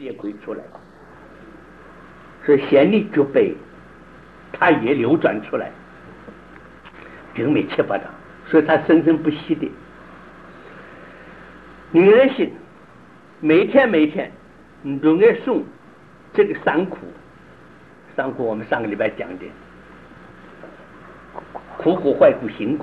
也可以出来，所以先力具备，它也流转出来，并没切不到，所以它生生不息的。女人心每天你都爱送这个三苦，我们上个礼拜讲的苦坏苦辛苦，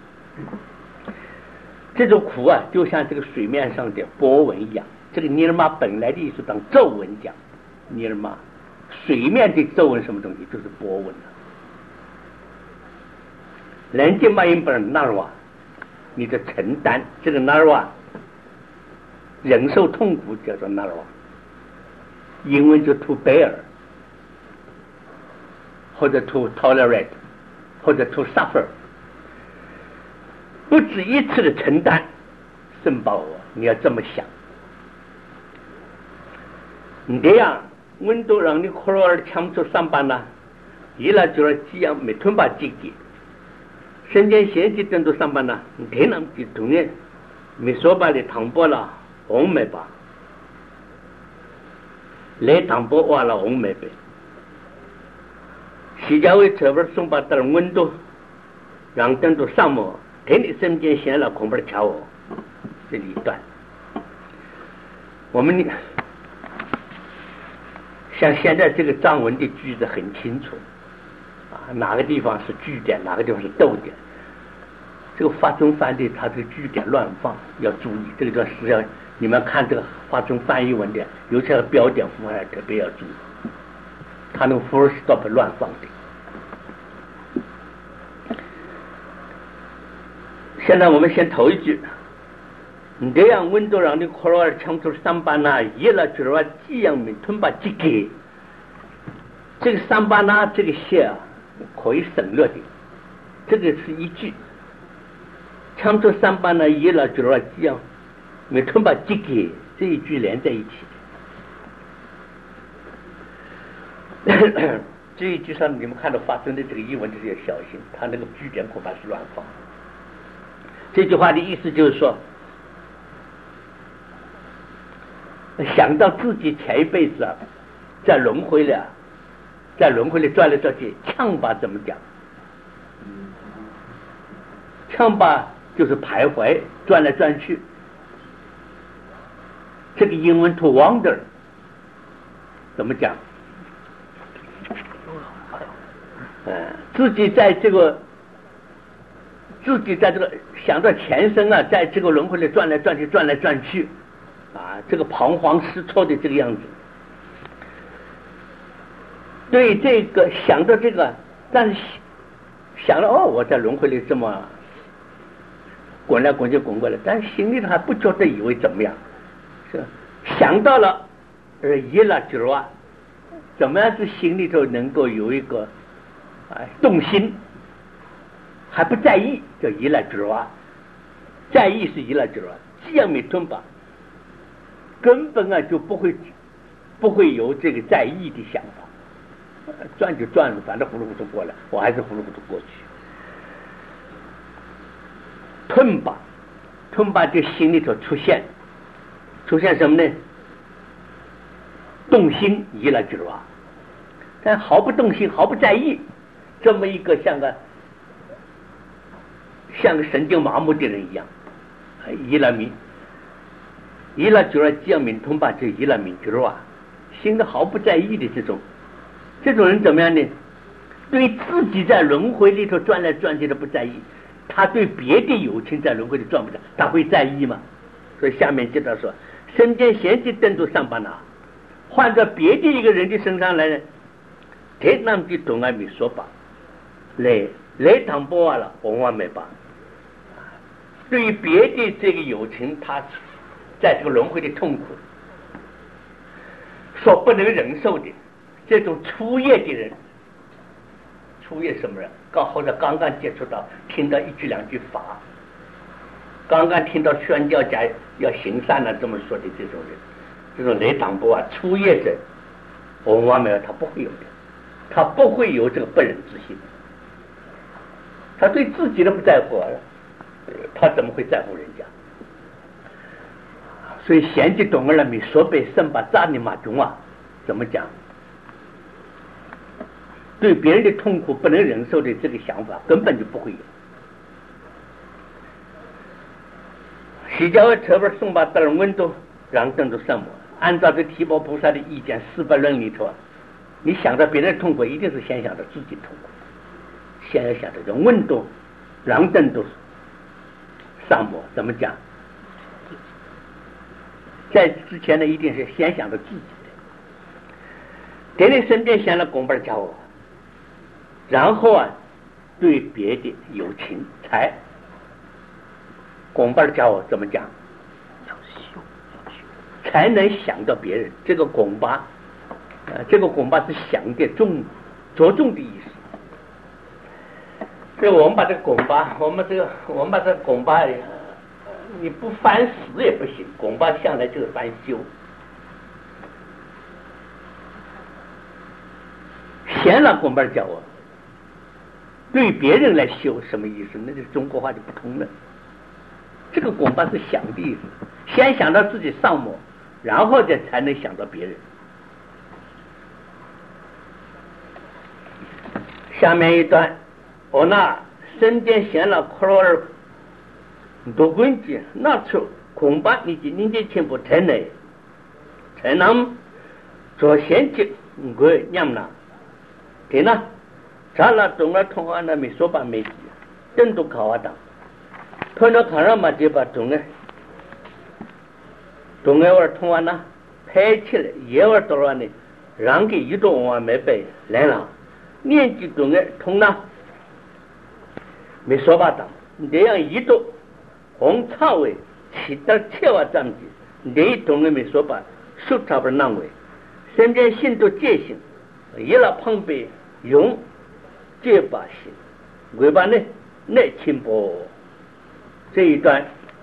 这种苦啊就像这个水面上的波纹一样。这个尼尔玛本来的意思当皱纹讲，尼尔玛水面的皱纹什么东西就是波纹了。人家马因本那瓦，你的承担这个那瓦忍受痛苦叫做那瓦，英文就 to bear 或者 to tolerate 或者 to suffer， 不止一次的承担圣保罗，你要这么想。你这样温度让你科罗尔抢出上班了，一来就是这样每天把自己身间闲气等都上班了，你可能就同样没说把你躺波了红没吧，来躺波完了红没呗，西家为这边送把到温度让等都上么，给你身间闲了恐怕瞧我这里一段，我们像现在这个藏文的句子很清楚啊，哪个地方是句点，哪个地方是逗点。这个发中翻的，它这个句点乱放，要注意。这个叫是要你们看这个发中翻译文的，尤其是标点符号特别要注意，它那个 full stop 乱放的。现在我们先头一句。你这样温度让你科罗尔抢出上班呐，一了就是说这样没吞把几个，这个上班呐这个写啊可以省略的，这个是一句，抢出上班呐一了就是说这样没吞把几个，这一句连在一起的。这一句上你们看到发生的这个译文就是要小心，它那个句点恐怕是乱放。这句话的意思就是说，想到自己前一辈子啊，在轮回里转来转去，呛吧怎么讲？呛吧就是徘徊，转来转去。这个英文 to wander 怎么讲？自己在这个想到前生啊，在这个轮回里转来转去。啊，这个彷徨失措的这个样子，对这个想到这个，但是想了我在轮回里这么滚来滚去滚过来，但是心里头还不觉得以为怎么样，是想到了一了之外，怎么样子心里头能够有一个动心，还不在意，叫一了之外，在意是一了之外，这样没吞吧。根本啊就不会有这个在意的想法，转就转了，反正糊里糊涂过来，我还是糊里糊涂过去。吞吧就心里头出现什么呢？动心一了之外，但毫不动心，毫不在意，这么一个像个神经麻木的人一样，一了迷。一了就这样明通吧，就一了明就啊，心里毫不在意的这种人怎么样呢？对自己在轮回里头转来转去的不在意，他对别的友情在轮回里转不转，他会在意吗？所以下面接着说，身间闲气登都上班了，换到别的一个人的身上来呢，这样的东西没说吧，来谈不完了，往往没吧。对于别的这个友情，他在这个轮回的痛苦所不能忍受的这种初夜的人，初夜什么人？或者刚刚接触到听到一句两句法，刚刚听到宣教家要行善了这么说的这种人，这种雷党波初夜者，往往没有，他不会有的，他不会有这个不忍之心，他对自己都不在乎了，他怎么会在乎人家？ 所以现在懂了没说被生把扎你马中啊，怎么讲？对别人的痛苦不能忍受的这个想法根本就不会有。西郊特别送把得了温度让等着什么？按照这提婆菩萨的意见《四百论》里头，你想到别人的痛苦，一定是先想到自己痛苦，先要想到这温度让等着什么？怎么讲？在之前呢，一定是先想到自己的。等你身边想了公本教我，然后啊，对别的有情才公本教我怎么讲？要修，才能想到别人。这个公巴，这个公巴是想的着重的意思。所以我们把这个公巴，我们把这个公巴。你不翻死也不行，公巴向来就是翻修。闲了公巴教我，对别人来修什么意思？那就是中国话就不通了。这个公巴是想的意思，先想到自己上模，然后才能想到别人。下面一段，我那身边闲了克罗尔。多关键，那出恐怕你今天全部太难，才能做先进，我娘呐，对呢，咱俩中了通话那没说把没记，真都考啊当，碰到考上嘛就把中了我通话呢拍起来，也玩多少呢，让给一种我没背来了，年纪中了通呢，没说把当，这样一种。红草为起到切瓦占据，你懂了没说吧？手差不难为，身边心都戒心，一了旁边用戒把心，为把呢内轻薄这一段。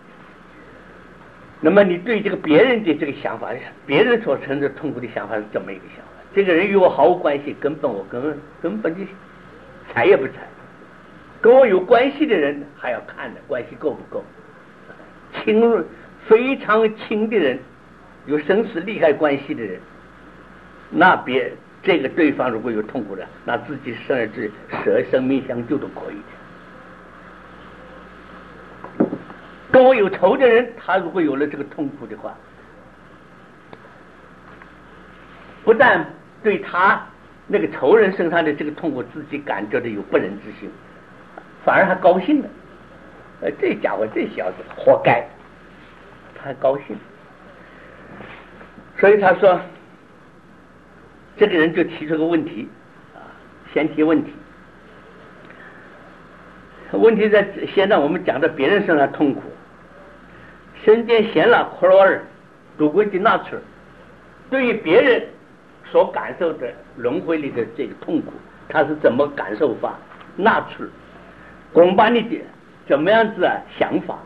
那么你对这个别人的这个想法，别人所承受痛苦的想法是怎么一个想法？这个人与我毫无关系，根本就睬也不睬。跟我有关系的人还要看的关系够不够。亲非常亲的人，有生死利害关系的人，那这个对方如果有痛苦的，那自己甚至舍生命相救都可以的。跟我有仇的人，他如果有了这个痛苦的话，不但对他那个仇人身上的这个痛苦自己感觉的有不忍之心，反而还高兴了。这家伙这小子活该，他还高兴。所以他说这个人就提出个问题先提问题。问题在现在我们讲到别人身上痛苦，身边闲了克罗尔主归的那处，对于别人所感受的轮回里的这个痛苦，他是怎么感受法？那处公把你的怎么样子想法？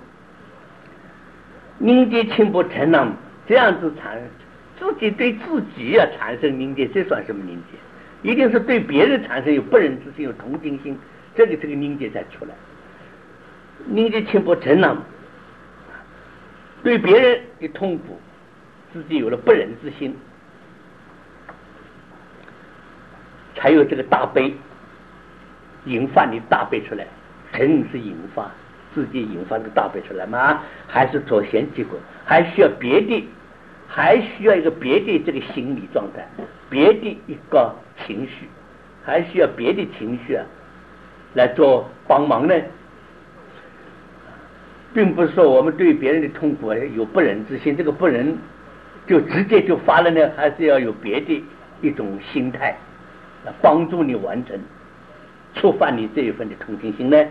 凝结情不成呢？这样子自己对自己产生凝结，这算什么凝结？一定是对别人产生有不忍之心，有同情心，这个凝结才出来。凝结情不成呢？对别人的痛苦，自己有了不忍之心，才有这个大悲引发你大悲出来。真是引发自己引发这个大悲出来吗？还是左贤结果？还需要一个别的这个心理状态，别的一个情绪，还需要别的情绪来做帮忙呢？并不是说我们对别人的痛苦有不忍之心，这个不忍就直接就发了呢，还是要有别的一种心态来帮助你完成，触发你这一份的同情心呢？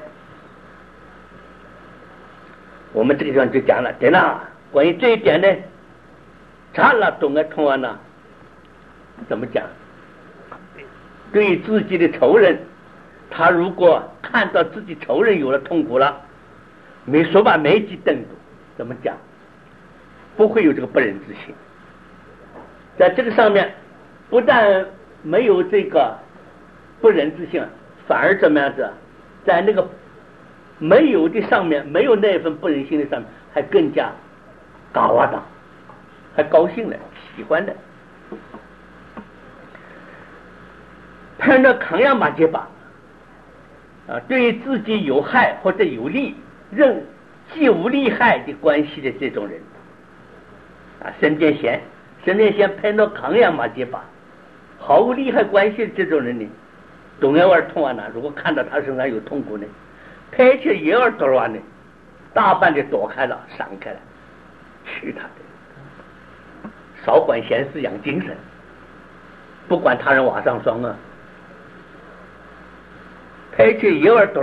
我们这个地方就讲了，对了，关于这一点呢，查了懂了通完了，怎么讲？对于自己的仇人，他如果看到自己仇人有了痛苦了，没说把没几瞪住，怎么讲？不会有这个不忍之心。在这个上面，不但没有这个不忍之心，反而怎么样子？在那个没有的上面，没有那份不忍心的上面，还更加高啊的， 还高兴了，喜欢的。碰到抗压马结巴对于自己有害或者有利，既无利害的关系的这种人沈殿贤碰到抗压马结巴毫无利害关系的这种人呢，懂爱玩痛呢，如果看到他身上有痛苦呢，拍起也要躲呢，大半的躲开了，闪开了，去他的，少管闲事养精神，不管他人瓦上霜拍起也要躲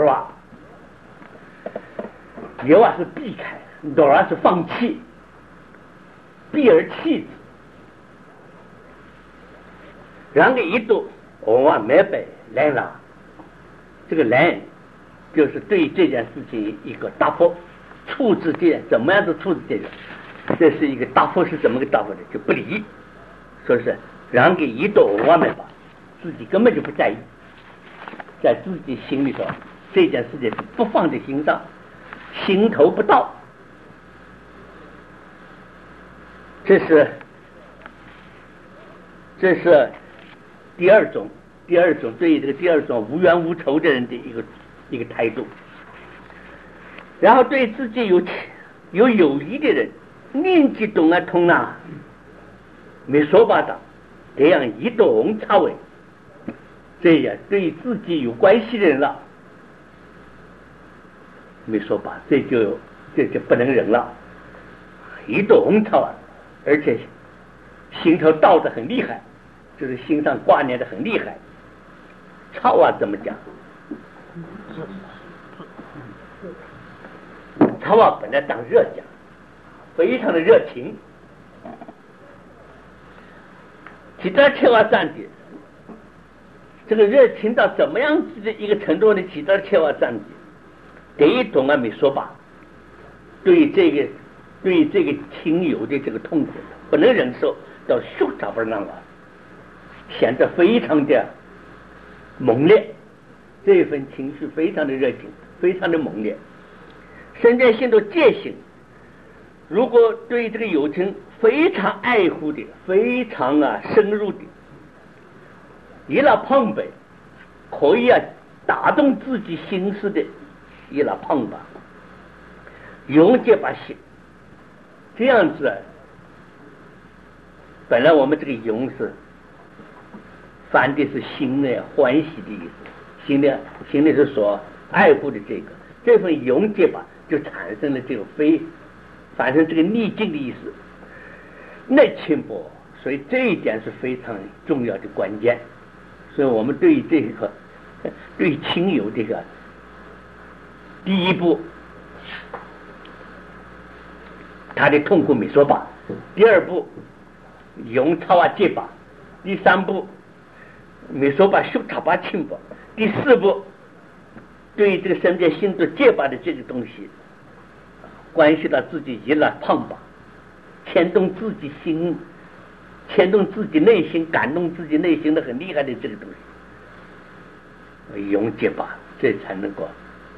也是避开，躲是放弃，避而弃之。然后一度没被来了，这个来就是对这件事情一个答复，处置这怎么样子处置这个，这是一个答复，是怎么个答复的？就不理，说是让给一度没吧，自己根本就不在意，在自己心里头这件事情是不放在心上，心头不到。这是第二种对于这个第二种无冤无仇的人的一个态度。然后对自己有益的人，念及懂通没说吧的，这样一懂差为，这样对自己有关系的人了，没说吧，这就不能忍了，一懂差而且心头道得很厉害，就是心上挂念的很厉害。操怎么讲？操本来当热讲，非常的热情。其他切瓦站的这个热情到怎么样子的一个程度呢？其他切瓦站的第一种没说吧，对于这个亲友的这个痛苦不能忍受，到胸膛不让显得非常的猛烈，这份情绪非常的热情，非常的猛烈。身在心头戒心，如果对这个友情非常爱护的，非常深入的，一拉碰呗，可以打动自己心思的，一拉碰吧，永结把心，这样子本来我们这个永是翻的是心的欢喜的意思，心的是所爱护的这份永结吧，就产生了这个反正这个逆境的意思，那轻薄，所以这一点是非常重要的关键。所以我们对于对亲友这个第一步，他的痛苦没说吧，第二步用操戒吧，第三步没说吧修他吧轻薄，第四步对于这个身边心中戒吧的这个东西，关系到自己一了胖吧，牵动自己心，牵动自己内心，感动自己内心的很厉害的这个东西，用戒吧，这才能够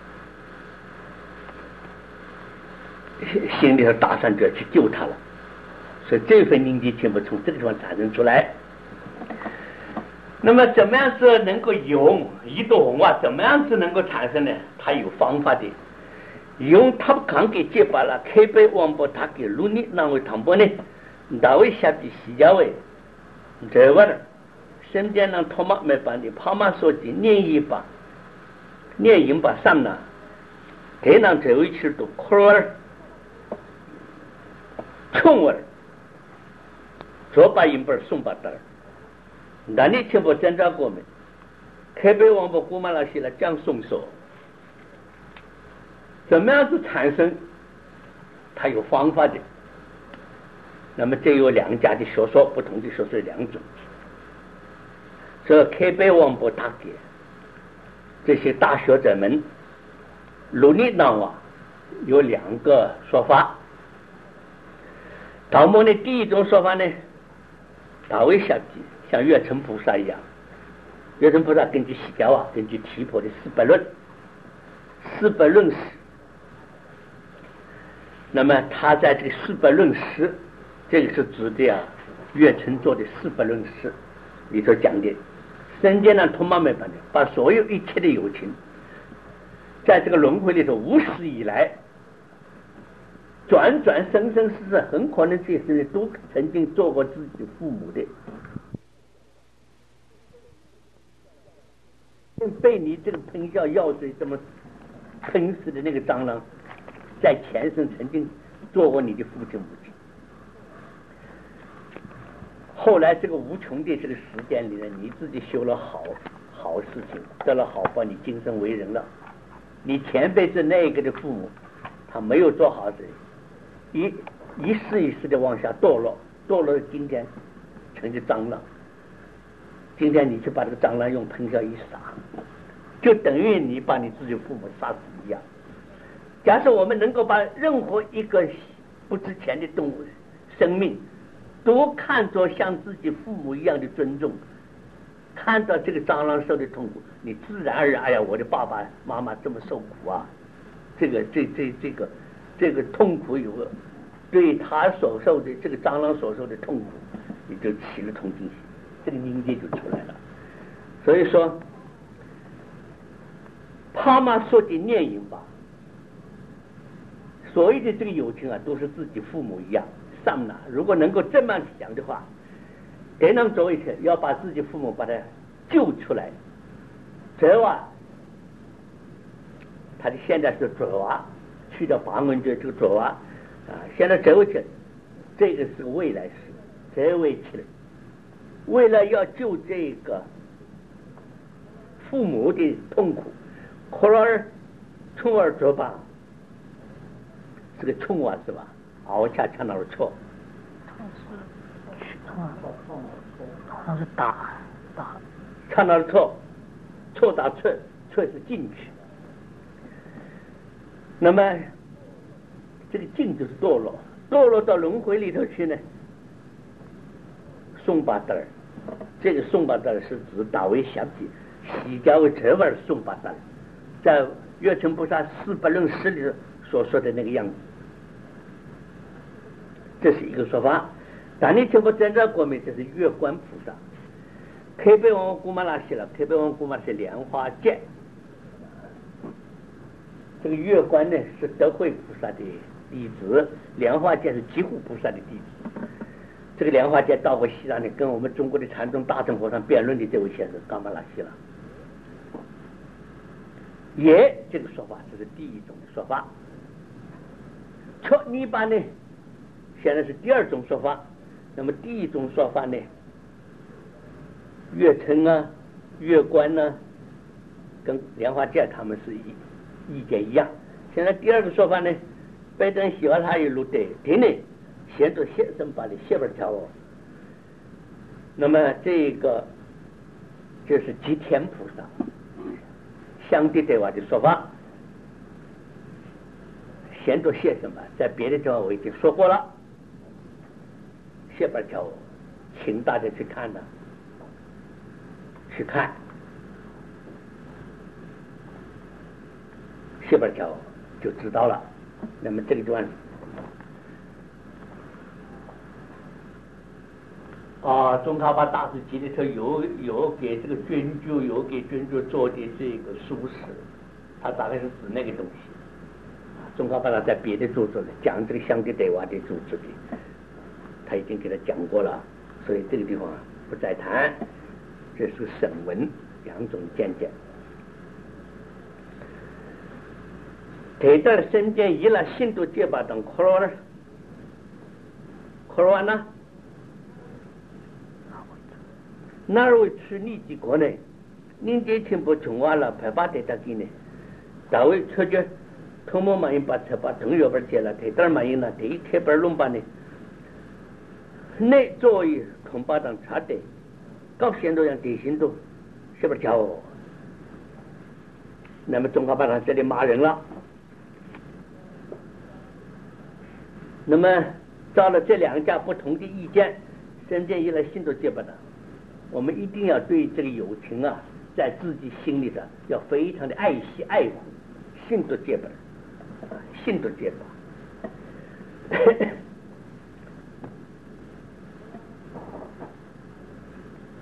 心里头打算着去救他了。所以这份凝结全部从这个地方产生出来。那么怎么样是能够用一朵怎么样是能够产生呢？它有方法的。用他刚给解把了，开背王波他给路尼那位唐波呢，那位下的西家位，这个的身边让托马没办的，跑马说的念一把上呢，给让这位去都哭儿，冲儿，左把银本送把单儿，那你听不真照过没？开背王波姑妈老师来讲送手。怎么样子产生？它有方法的。那么这有两家的学说，不同的学说两种。这开背王博大给这些大学者们，努力呢有两个说法。道摩的第一种说法呢，大卫下集像月城菩萨一样，月城菩萨根据西教根据提婆的四百论史。那么他在这个四百论史这个是指的啊，岳成做的《四百论释》里头讲的，身间呢通妈没办的，把所有一切的友情，在这个轮回里头无始以来，转转生生世世，很可能这些人都曾经做过自己父母的，被你这个喷笑药水这么喷死的那个蟑螂，在前生曾经做过你的父亲母亲。后来这个无穷的这个时间里呢，你自己修了好事情，得了好报，你今生为人了。你前辈子那个的父母，他没有做好事，一世一世的往下堕落，堕落今天成了蟑螂。今天你去把这个蟑螂用喷笑一杀，就等于你把你自己父母杀死一样。假设我们能够把任何一个不值钱的动物生命都看作像自己父母一样的尊重，看到这个蟑螂受的痛苦，你自然而然，哎呀，我的爸爸妈妈这么受苦啊，这个痛苦有个对他所受的这个蟑螂所受的痛苦，你就起了同情心，这个境界就出来了。所以说，帕玛说的念影吧，所谓的这个友情啊，都是自己父母一样。上呢，如果能够这么想的话，给人做一切，要把自己父母把他救出来。这啊，他的现在是左娃，去掉八文诀这个左娃啊，现在这位去，这个是未来时，这位去了，为了要救这个父母的痛苦，可儿冲儿左吧，这个冲啊是吧？熬恰恰那儿错， 好像是打， 恰那儿错，错打错，错是进去。那么这个进就是堕落，堕落到轮回里头去呢。宋巴德尔，这个宋巴德尔是指大为详记，西家为这玩宋巴德尔，在月成菩萨四百论释里所说的那个样子。这是一个说法，但你听不真正国民，这是月观菩萨。开北王古玛拉西了，开北王古玛是莲花界，这个月观呢是德慧菩萨的弟子，莲花界是济护菩萨的弟子。这个莲花界到过西藏的，跟我们中国的禅宗大乘和尚辩论的这位先生噶玛拉西了。也这个说法，这是第一种的说法。错泥巴呢？现在是第二种说法，那么第一种说法呢，月称啊、月观呢，跟莲花界他们是意见一样。现在第二个说法呢，拜登喜欢他一路的，天呢，先做先生把的下边条哦。那么这个就是吉天菩萨相对对话的说法，先做先生吧，在别的地方我已经说过了。下边条，请大家去看呢，去看下边条就知道了。那么这个地方啊，宗喀巴大师记里头有给这个捐助，有给捐助做的这个书史，他大概是指那个东西。宗喀巴大在别的著作里讲这个相对对话的著作里。他已经给他讲过了，所以这个地方不再谈。这是审文两种见解。这段身见一了信度结巴等科罗呢？那位去你几个呢？您这全部穷完了，排把得他给呢？大卫出去，通莫满意把车把同学本接了，这段满意了，这一开本弄把呢？内作为同巴当查的，高限度让地心度，是不是叫？那么中华巴当这里骂人了。那么照了这两家不同的意见，身见一来信都结巴的，我们一定要对这个友情啊，在自己心里的要非常的爱惜爱护，信都结巴，信都结巴。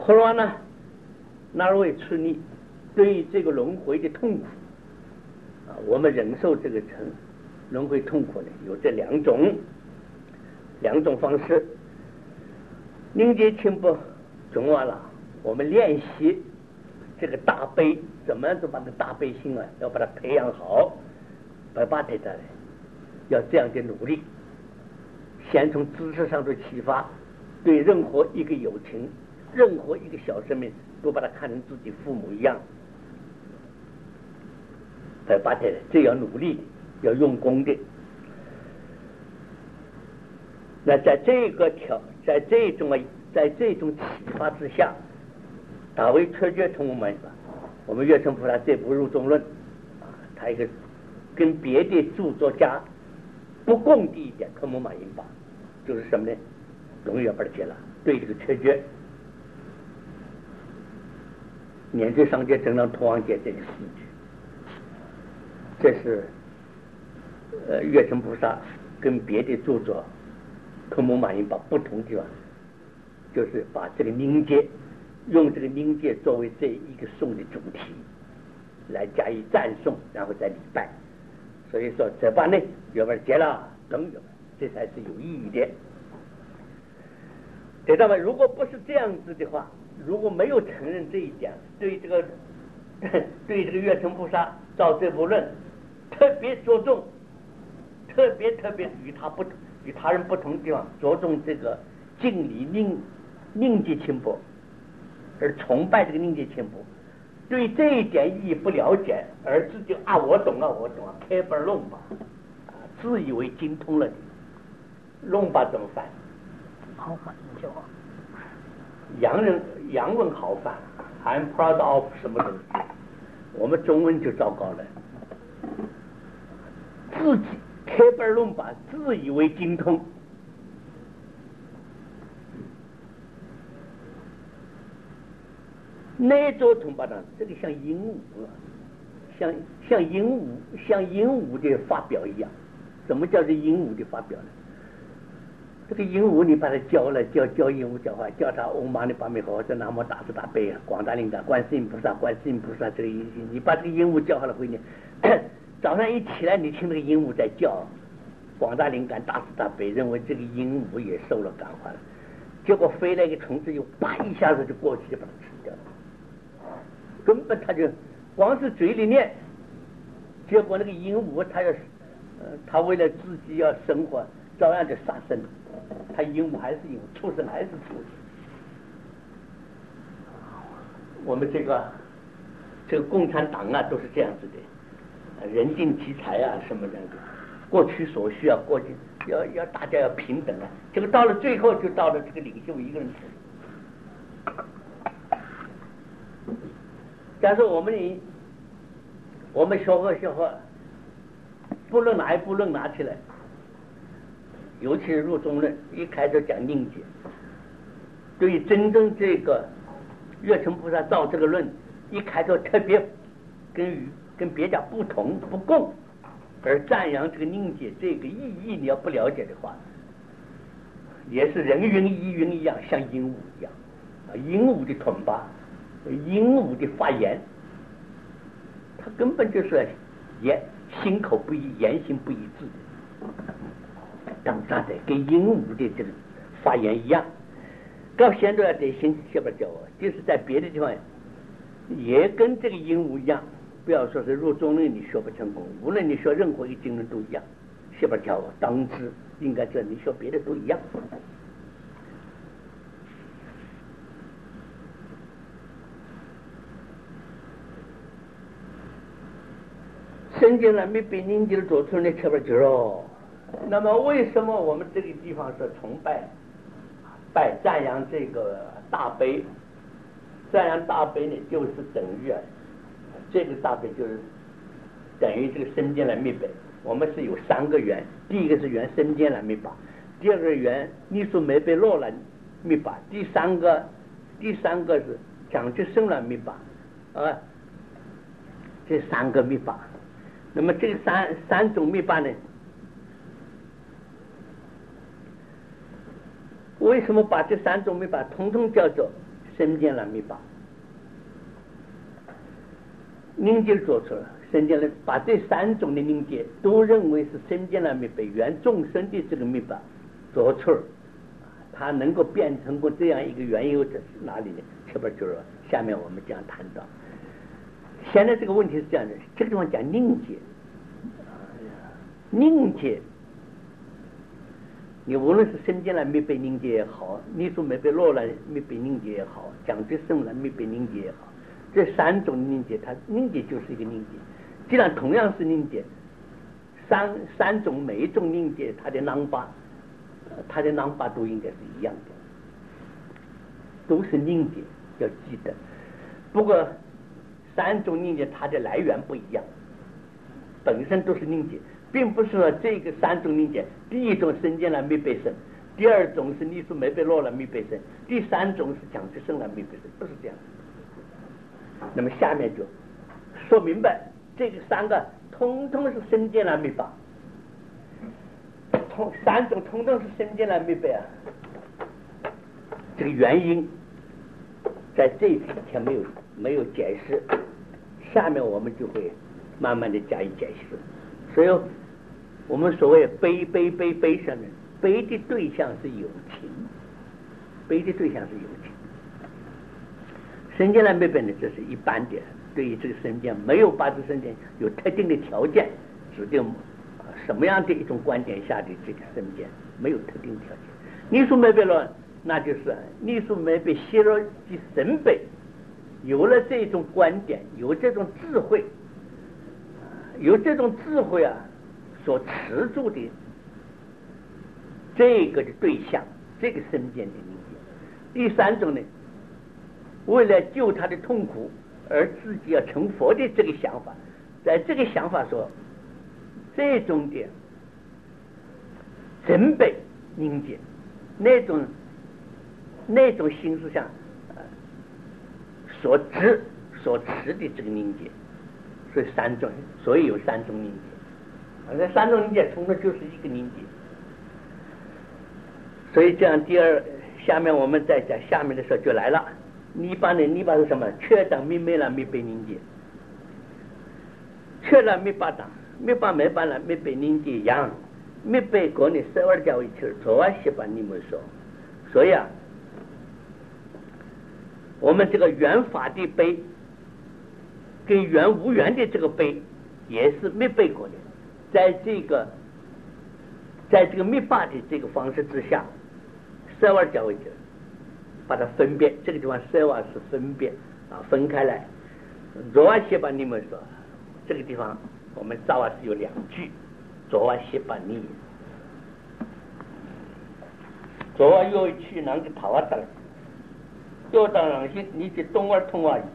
后来呢，哪位处理对于这个轮回的痛苦我们忍受这个轮回痛苦呢，有这两种方式。凝结清波总完了，我们练习这个大悲，怎么样就把这大悲心要把它培养好，把它要这样的努力。先从知识上的启发，对任何一个友情，任何一个小生命，都把它看成自己父母一样。把这要努力的，要用功的。那在这种启发之下，大为彻觉通我们月城菩萨这部入中论他一个跟别的著作家不共的一点科目马印法，就是什么呢？终于要把它解了，对这个彻觉年岁上界正常通往界这个4句，这是月城菩萨跟别的著作科目马印法不同的地方，就是把这个凝结，用这个凝结作为这一个颂的主题来加以赞颂，然后再礼拜。所以说这把呢要把它解了等这才是有意义的。知道吗？如果不是这样子的话，如果没有承认这一点，对这个月城菩萨造这部论特别着重，特别与他人不同的地方，着重这个敬礼凝结清波，而崇拜这个凝结清波，对这一点意义不了解，而自己我懂开本弄吧，自以为精通了的，弄吧怎么翻？ 好翻就洋文好翻 ，I'm proud of 什么东西？我们中文就糟糕了，自己开本弄吧，自以为精通。那座同巴掌，这个像鹦鹉像鹦鹉的发表一样。什么叫做鹦鹉的发表呢？这个鹦鹉你把它教鹦鹉教化，教它嗡嘛呢叭咪吽，这南无大慈大悲广大灵感观世音菩萨这个音，你把这个鹦鹉教好了回去，早上一起来你听这个鹦鹉在叫广大灵感大慈大悲，认为这个鹦鹉也受了感化了，结果飞来一个虫子，又啪一下子就过去就把它吃掉了，根本它就光是嘴里念，结果那个鹦鹉它为了自己要生活，照样就杀生，它鹦鹉还是鹦鹉，畜生还是畜生。我们这个共产党都是这样子的，人尽其才什么的，过取所需过去要大家要平等这个到了最后就到了这个领袖一个人手里。但是我们学会不论哪一部论拿起来，尤其是入中论，一开始讲凝结，对于真正这个月城菩萨造这个论，一开头特别跟别家不同不共，而赞扬这个凝结这个意义，你要不了解的话，也是人云亦云一样，像鹦鹉一样鹦鹉的吞巴，鹦鹉的发言，它根本就是心口不一，言行不一致的，当啥的跟鹦鹉的这个发言一样。到现在得行下边教就是在别的地方也跟这个鹦鹉一样，不要说是入中论你学不成功，无论你学任何一个经论都一样，下边教当知应该这你学别的都一样。圣经呢没被凝结做出来前边就那么为什么我们这个地方是崇拜赞扬这个大悲？赞扬大悲呢，就是等于这个大悲就是等于这个身间来密悲。我们是有3个缘，第一个是缘身间来密法，第二个缘你所没被落来密法，第三个是讲究生来密法这3个密法。那么这三种密法呢，为什么把这3种密法统统叫做生见了密把，凝结做出了生见了，把这3种的凝结都认为是生见了密被原众生的这个密把做出了，它能够变成过这样一个缘由者是哪里呢？这边就是下面我们将谈到。现在这个问题是这样的，这个地方讲凝结，凝结，你无论是生见了密被凝结也好，你说没被落了密被凝结也好，讲这生了密被凝结也好，这3种凝结，它凝结就是一个凝结。既然同样是凝结，三种每一种凝结，它的囊巴都应该是一样的，都是凝结，要记得。不过3种凝结它的来源不一样，本身都是凝结，并不是说这个3种凝结，第一种生见了密被生，第2种是你说没被落了密被生，第3种是讲这生了密被生，不是这样。那么下面就说明白，这个3个通通是生见了密把，3种通通是生见了密被啊。这个原因在这以前没有解释，下面我们就会慢慢的加以解释。所以我们所谓悲上的悲的对象是有情，悲的对象是有情。生见了密被呢，这是一般的，对于这个生见没有把这生见有特定的条件，指定什么样的一种观点下的这个生见没有特定条件。你说没被落，那就是你说没被泄露的神辈有了这种观点，有这种智慧，所持住的这个的对象，这个生见的理解。第3种呢，为了救他的痛苦而自己要成佛的这个想法，在这个想法说这种的真被凝结，那种心思上所持的这个凝结，所以有3种凝结，而这3种凝结通常就是一个凝结。所以这样下面我们再讲下面的时候就来了。泥巴是什么？确当密没了密被凝结，确了密巴当，密巴没办了密被凝结一样，密被国内12家为球，昨晚写把你们说，所以啊，我们这个原法的悲跟原无缘的这个悲也是密被国的，在这个密巴的这个方式之下，12家为球。把它分别，这个地方舍瓦是分别分开来。昨晚写把你们说，这个地方我们早晚是有2句，昨晚写把你，昨晚又去哪个讨啊等，又当然心你去东儿通啊。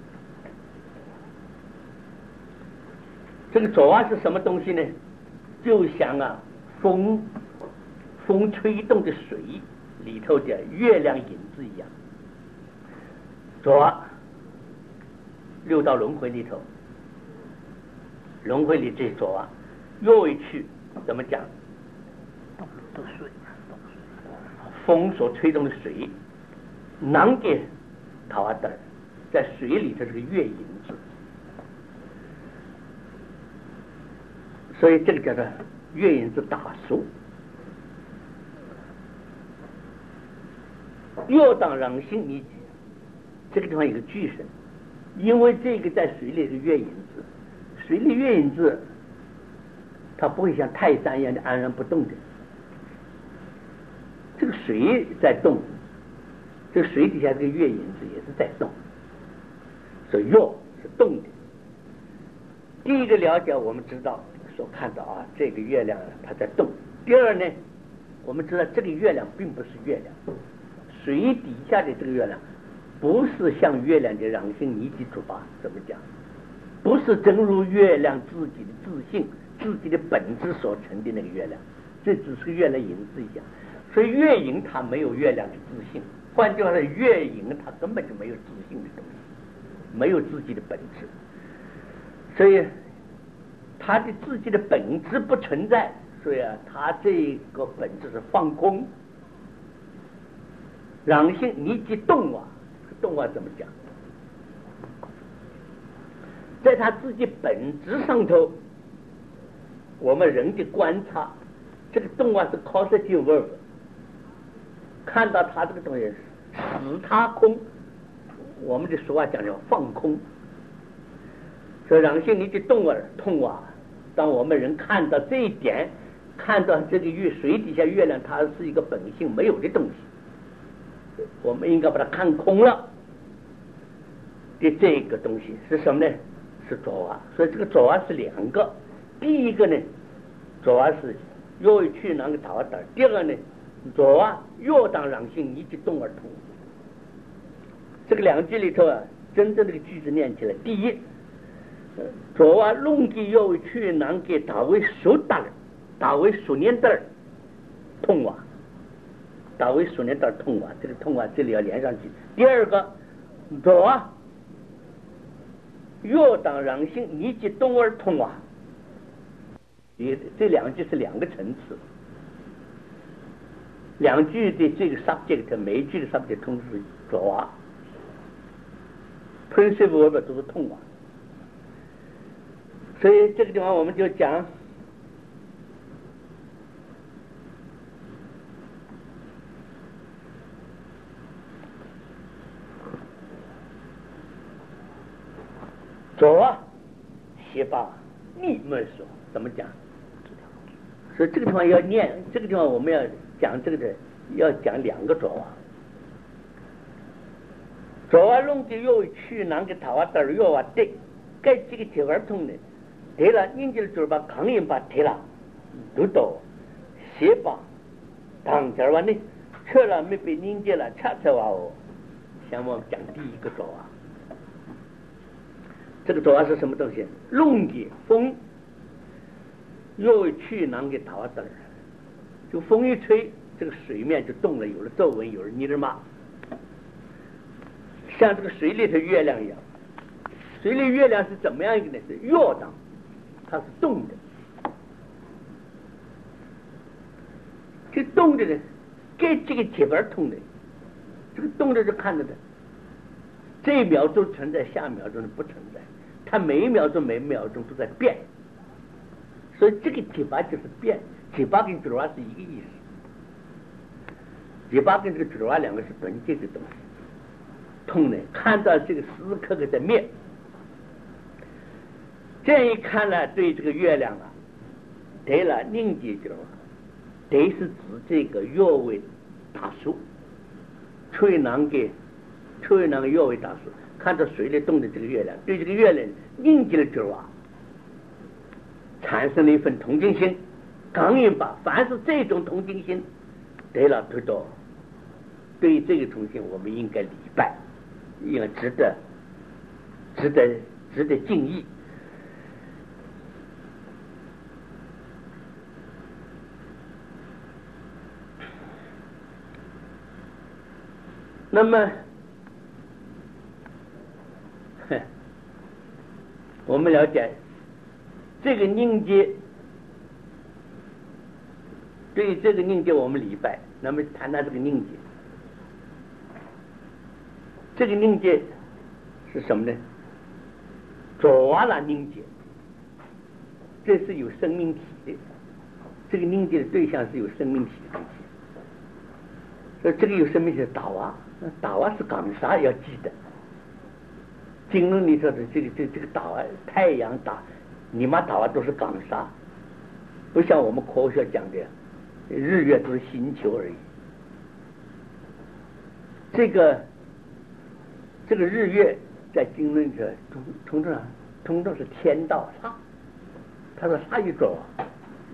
这个昨晚是什么东西呢？就像风吹动的水里头的月亮影子一样，6道轮回里头，轮回里这又一去怎么讲？风所吹动的水，囊给桃花灯，在水里头是个月影子，所以这个叫做月影子打树。又当让心理解，这个地方有个巨神，因为这个在水里是月影子，水里月影子它不会像泰山一样的安然不动的，这个水在动，这个水底下这个月影子也是在动，所以又是动的。第一个了解我们知道所看到这个月亮它在动。第二呢，我们知道这个月亮并不是月亮，水底下的这个月亮不是像月亮的让性尼基出发，怎么讲？不是正如月亮自己的自性、自己的本质所成的那个月亮，这只是月亮影子一样。所以月影它没有月亮的自性，换句话说，月影它根本就没有自性的东西，没有自己的本质，所以它的自己的本质不存在，所以它这个本质是放空。让性尼基动动画怎么讲？在他自己本质上头，我们人的观察，这个动画是 causative verb， 看到他这个东西使他空，我们的俗话讲叫放空。所以让心你的动物痛啊！当我们人看到这一点，看到这个水底下月亮它是一个本性没有的东西，我们应该把它看空了的这个东西是什么呢？是左啊。所以这个左啊是两个，第一个呢，左啊是越为去囊个逃的，第二个呢，左啊越当让心你的动而痛。这个两句里头啊，真正这个句子念起来，第一，左啊弄给越为去囊给逃为熟打了，打为熟年的痛啊，打为熟年的痛啊，这个痛啊这里要连上去。第二个，左啊越当让心你的动而痛啊，这两句是两个层次，两句的这个 subject， 每一句的 subject 同时左啊 principle 都是痛啊。所以这个地方我们就讲左啊斜把逆门说怎么讲？所以这个地方要念，这个地方我们要讲这个的，要讲两个左啊。左啊弄的越去囊个桃啊得越啊对，该这个结儿通的。对了，人家就是把강인把对了，都到斜把当这完呢，吃了没被人家了，吃吃哇哦。像我们讲第一个左啊，这个左啊是什么东西？弄的风，越去囊给桃啊得，就风一吹，这个水面就动了，有了皱纹，有了泥嘛，像这个水里的月亮一样。水里月亮是怎么样一个呢？是跃荡。它是动的，这动的呢，跟这个节拍通的，这个动的是看着的，这一秒钟存在，下一秒钟不存在，它每一秒钟每一秒钟都在变，所以这个节拍就是变，节拍跟嘴巴是一个意思，节拍跟这个嘴巴两个是同界的东西，通呢，看到这个时时刻刻在灭。这样一看呢，对这个月亮啊，对了，凝结就对是指这个月为大树，吹囊给月为大树，看到水里动的这个月亮，对这个月亮凝结了之后啊，产生了一份同情心。강인把凡是这种同情心，对了，对到对这个同情，我们应该礼拜，应该值得敬意。那么，我们了解这个凝结，对于这个凝结我们礼拜。那么谈谈这个凝结，这个凝结是什么呢？左啊啦凝结，这是有生命体的，这个凝结的对象是有生命体的东西。所以这个有生命体的打啊。打啊是港沙，要记得。经论里头的这个打啊，太阳打，你妈打啊都是港沙，不像我们科学讲的，日月都是星球而已。这个日月在经论里头通常是天道煞，他说煞一走啊。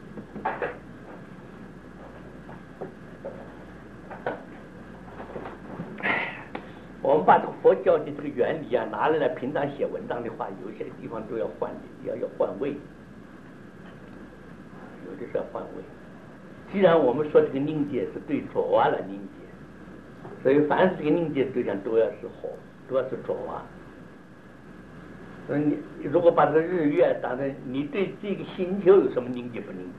我们把这个佛教的这个原理啊拿来平常写文章的话，有些地方都要换的，要换位，有的是要换位。既然我们说这个凝结是对左啊来凝结，所以凡是这个凝结对象都要是火，都要是左啊。所以你如果把这个日月当成，你对这个星球有什么凝结不凝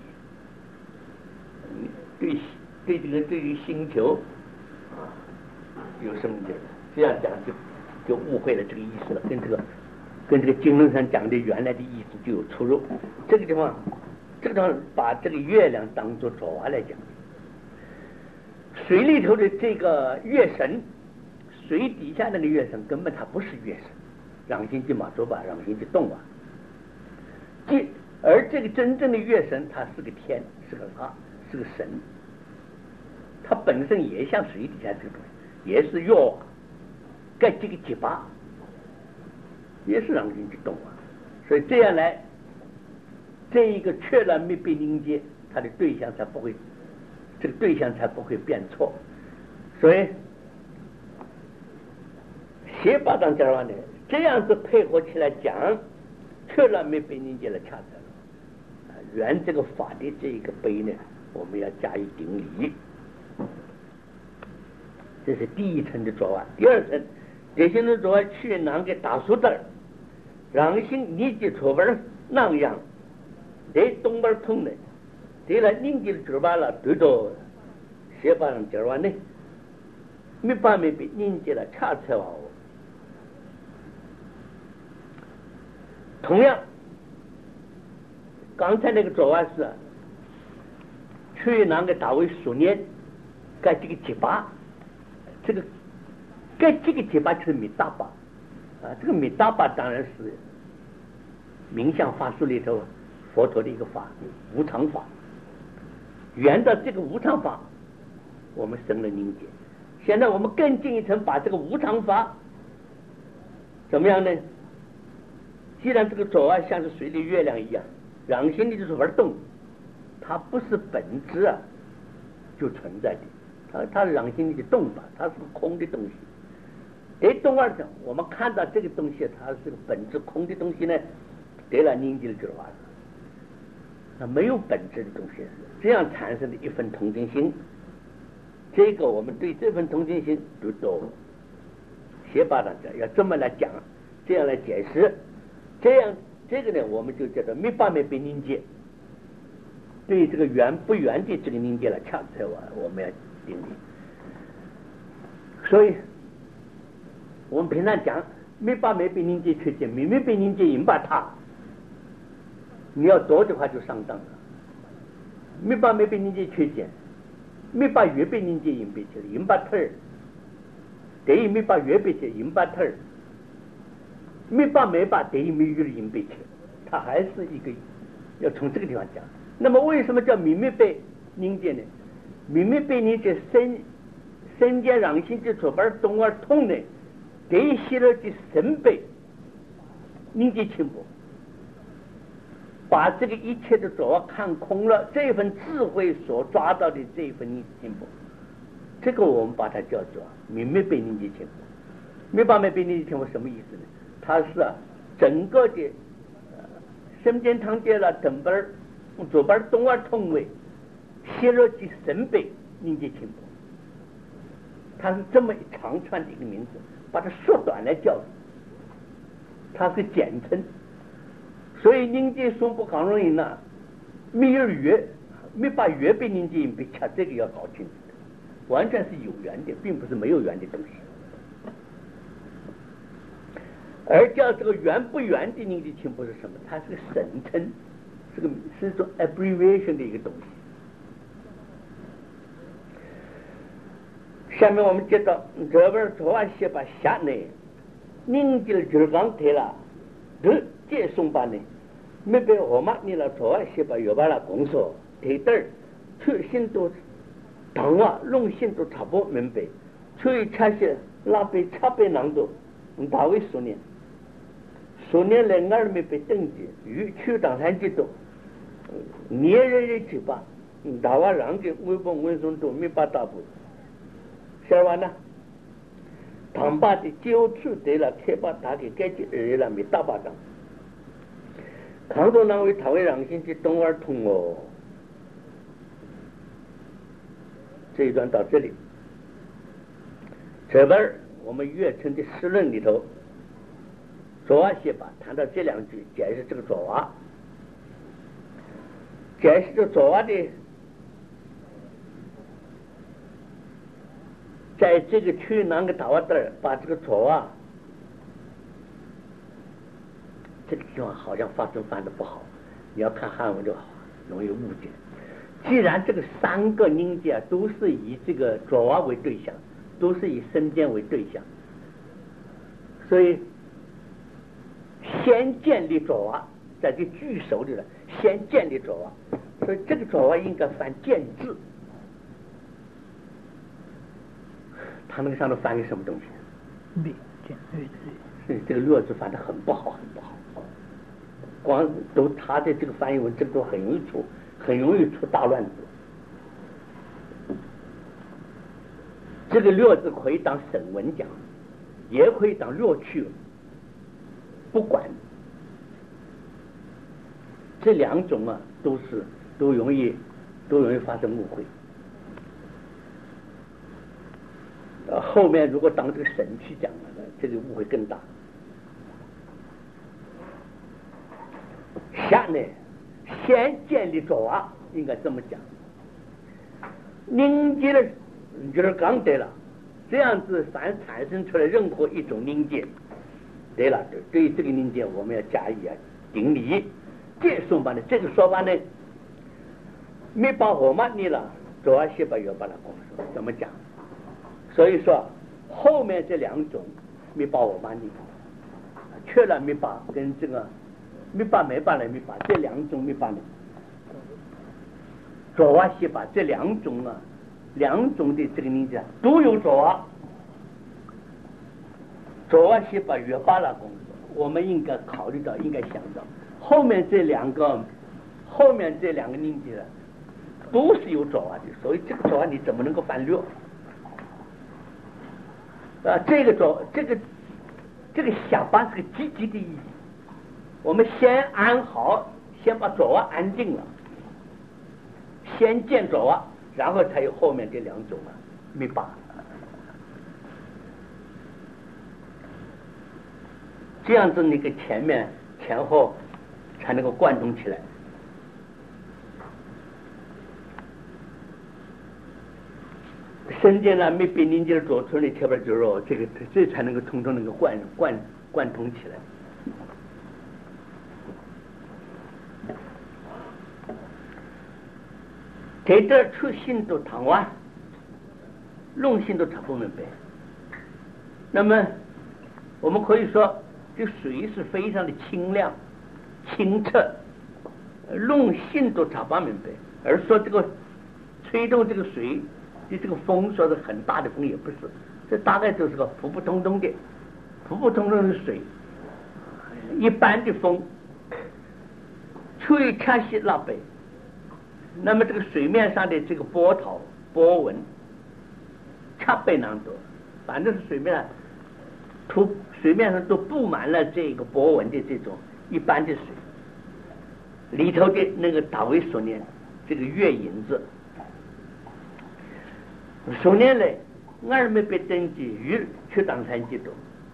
结？对这个星球啊有什么凝结？ 这样讲就误会了这个意思了，跟这个经论上讲的原来的意思就有出入。这个地方把这个月亮当作爪哇来讲，水里头的这个月神，水底下那个月神根本它不是月神，让心即马卓巴，让心即动啊。而这个真正的月神，它是个天，是个阿，是个神，它本身也像水底下这个东西，也是月啊，盖这个结巴，也是让心即动啊。所以这样来，这一个确然没被凝结，它的对象才不会，这个对象才不会变错。所以斜巴当讲话呢，这样子配合起来讲，确然没被凝结了，恰恰了。原这个法的这一个碑呢，我们要加以顶礼。这是第一层的做法。第二层，这些人做去拿个大树灯，让心你的错本那样，在东边通的，对了，凝结嘴巴了，对着斜巴上讲话呢，没把没被凝结了，恰恰哦。同样，刚才那个做法是去拿个大卫数年，盖这个结巴，这个盖这个结巴就是米大巴啊，这个米大巴当然是冥想法术里头佛陀的一个法，无常法。沿着这个无常法，我们生了凝结。现在我们更进一层，把这个无常法怎么样呢？既然这个左岸像是水里月亮一样，让心里就是玩动，它不是本质啊就存在的，它让心里的动吧，它是个空的东西。对动二者，我们看到这个东西，它是个本质空的东西呢，对了凝结了就是完了。那没有本质的东西，这样产生的一份同情心，这个我们对这份同情心就都斜巴上讲，要这么来讲，这样来解释。这样，这个呢，我们就叫做没把没被凝结。对这个圆不圆的这个凝结了，恰恰我们要定义。所以，我们平常讲没把没被凝结缺见，没被凝结引把它，你要多的话就上当了。没把没被凝结缺见，没把越被凝结引被去了，引把头儿，等于没把越被去引把头儿。没把等于没有引被去，它还是一个要从这个地方讲。那么为什么叫明灭被凝结呢？明灭被凝结身间让心之左边东而通呢，等于吸了的神被凝结清薄，把这个一切的左看空了，这份智慧所抓到的这一份凝结清薄，这个我们把它叫做明灭被凝结清薄。没把被凝结清薄什么意思呢？它是整个的身间堂界了，等边左边东而通位，吸了的神被凝结清薄。它是这么一长串的一个名字，把它缩短来叫，它是简称。所以凝结松不刚容易呢，没有缘，没把缘被凝结引被掐，这个要搞清楚的，完全是有缘的，并不是没有缘的东西。而叫这个圆不圆的凝结清薄是什么？它是个神称，是一种 abbreviation 的一个东西。下面我们接到这边昨晚写把下呢，凝结就是刚提了，这送把呢，没被我妈你了昨晚写把又把它公说提点儿，出心都当啊，弄心都差不明白，所以恰些拉被差被难度，大为数年。数年来俺没被登记，与去当山几多，年人的去吧，大瓦让的微博文松都没把大步，晓完了，唐把的就出对了，贴把打给改起日了没大巴掌，康东那位他会让心去东而通哦。这一段到这里，这边我们月称的诗论里头。左瓦写吧，谈到这两句，解释这个左瓦，解释这左瓦的在这个区那个大瓦这儿把这个左啊，这个地方好像发声翻的不好，你要看汉文就好，容易误解。既然这个三个音节都是以这个左啊为对象，都是以声尖为对象，所以先建立左啊，在这句首里了，先建立左啊，所以这个左啊应该翻建字。他那个上头翻个什么东西？ 略见略所以这个略字翻得很不好，很不好。光都他的这个翻译文，这个都很容易出大乱子。这个略字可以当省文讲，也可以当略去，不管。这两种啊，都容易发生误会。后面如果当这个省去讲了，这个误会更大。下呢，先建立左啊，应该这么讲。凝结了，就是刚对了，这样子凡产生出来任何一种凝结，对了，对于这个凝结我们要加以定理。这说法呢，这个说法呢，没把我们你了，左啊西把右把它公说怎么讲？所以说后面这两种没把我们你，确了没把跟这个没把没把这两种没把呢，左啊西把这两种啊，两种的这个凝结都有左啊西把约巴拉公说，我们应该考虑到，应该想到后面这两个凝结都是有左啊的，所以这个左啊你怎么能够翻略？这个下巴是个积极的意义。我们先安好，先把左啊安定了，先见左啊，然后才有后面这两种啊，没把。这样子那个前后才能够贯通起来。身间呢没被凝结的左唇里贴边肌肉，这才能够通通能够贯通起来。在这出心都堂湾，弄心都查不明白。那么我们可以说，这水是非常的清亮、清澈，弄心都查不明白。而说这个吹动这个水。这个风说是很大的风也不是，这大概就是个普普通通的水。一般的风吹开西拉北，那么这个水面上的这个波纹恰北囊多，反正是水面上都布满了这个波纹的这种一般的水，里头的那个大卫所念这个月影子。数年来，俺们被登记于去当参记多，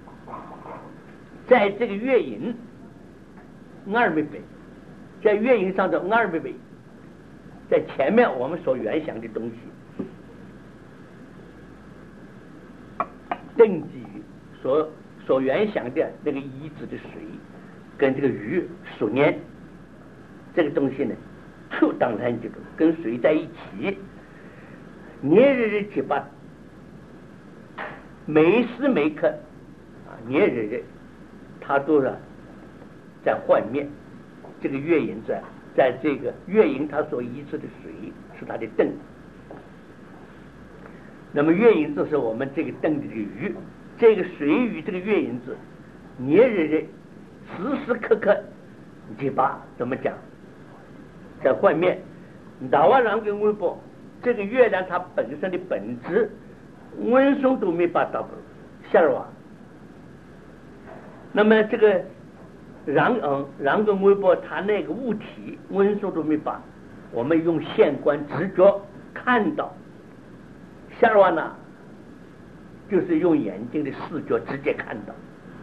在这个月影，俺们被在月影上头，俺们被在前面我们所原想的东西，登记于所原想的那个遗址的水，跟这个鱼数年这个东西呢，去当参记多跟水在一起。年日去把每时每刻年日它都是在幻灭。这个月影在这个月影它所遗失的水是它的灯，那么月影就是我们这个灯的鱼，这个水与这个月影子年日时时刻刻去把怎么讲在幻灭。大瓦郎跟微波这个月亮它本身的本质温松都没把到下尔瓦，那么这个然跟微波它那个物体温松都没把，我们用线观直觉看到下尔瓦呢，就是用眼睛的视觉直接看到。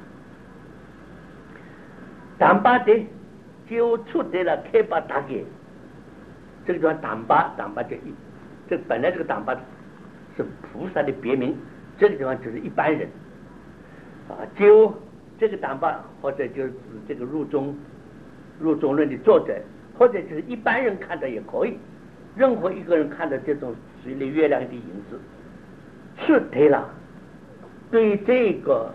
胆巴的就出得了开把打给这个叫胆巴这本来这个胆巴是菩萨的别名，这个地方就是一般人就这个担保，或者就是这个入中论的作者，或者就是一般人看的也可以，任何一个人看到这种水里月亮的影子，是对了，对这个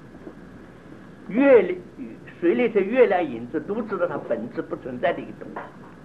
水里的月亮影子都知道它本质不存在的一个东西，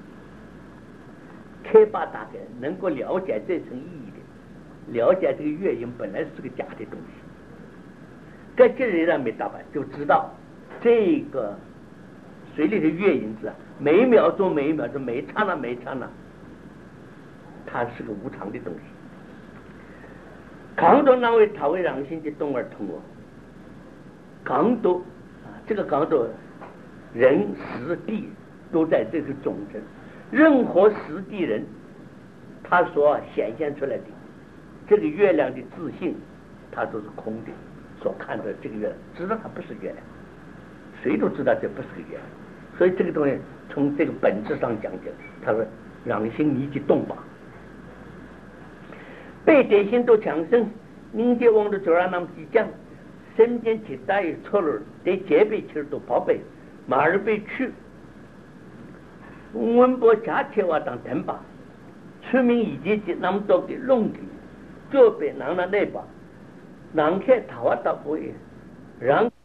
开发大概能够了解这层意义的，了解这个月影本来是个假的东西，在这里上没打扮就知道这个水里的月影子每一秒钟每一刹那它是个无常的东西。강도那位他为让心的动而通哦，강도这个강도人时地都在这个中间，任何实地人他所显现出来的这个月亮的自信，它都是空的，所看的这个月亮知道它不是月亮，谁都知道这不是个月亮，所以这个东西从这个本质上讲解，他说让心你去动吧，被대신도强盛닝제왕도 조라남 지장 semjen 기타의 철을 내 재배철도 법에 말배추 원보 자체와 당 덴바 추명 이제지 남독의 롱기 저배 나나 내바 낭케 다왔다 보이 랑